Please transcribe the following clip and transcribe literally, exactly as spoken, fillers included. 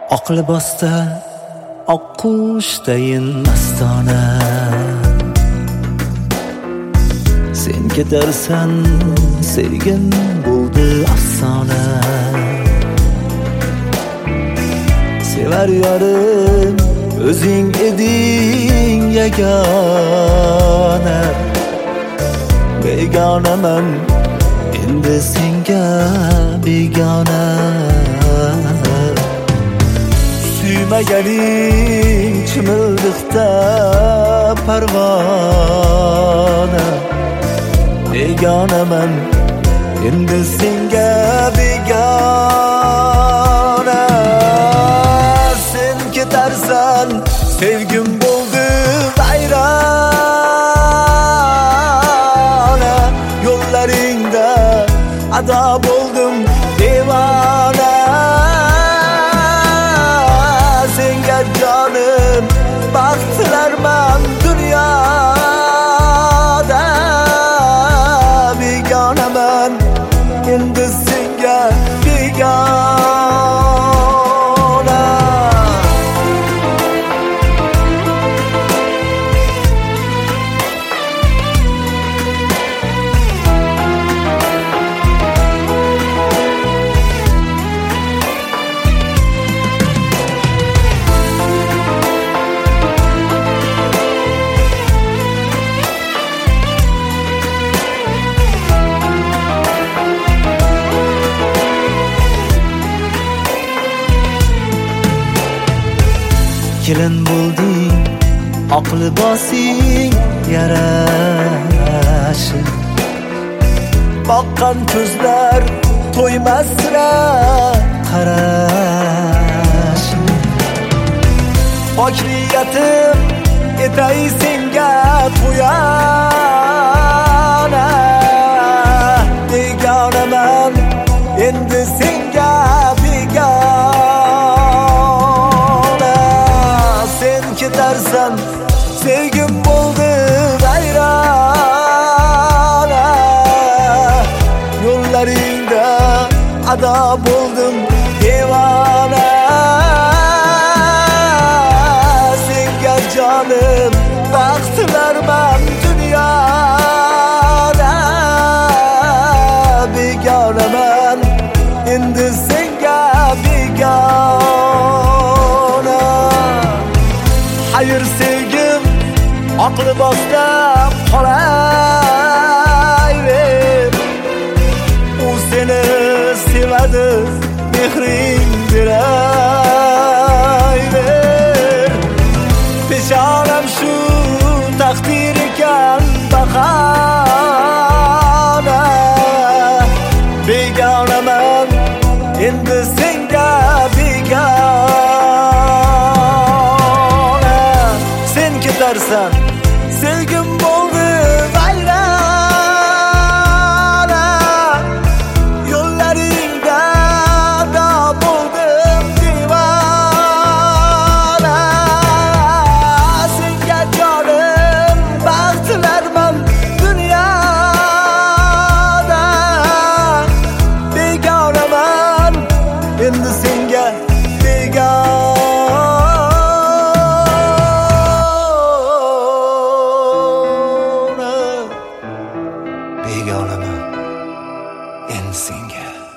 oq libosda oq qushdayin mastona, sen ketarsan sevgim bo'ldi afsona. Sevar yorim o'zing eding yagona, begonaman endi senga begona. Suymaganing chimildiqda parvona, begonaman endi senga begona. Sen ketarsan sevgim bo'ldi vayrona, yo'llaringda ado bo'ldim devona. Senga jonim baxtlarman dunyoda, begonaman endi senga begona. Kelin bo'lding oq libosing yarashi, boqqan ko'zlar to'ymasra qarashi. Pok niyatim etay senga to'yana, begonaman endi senga begona. Ketarsan sevgim bo'ldi vayrona, yo'llaringda ado bo'ldim devona. Senga jonim baxtlarman dunyoda, begonaman endi senga begona. Hayır sevgim oq libosda qolayver, u seni sevadi mehring berayver. Peshonam shu taqdir ekan bahona, begonaman endi senga begona. Ketarsan sevgim bo'ldi vayrona, yo'llaringda ado bo'ldim devona. Senga jonim baxtlarman dunyoda, begonaman endi senga begona. Begonaman endi senga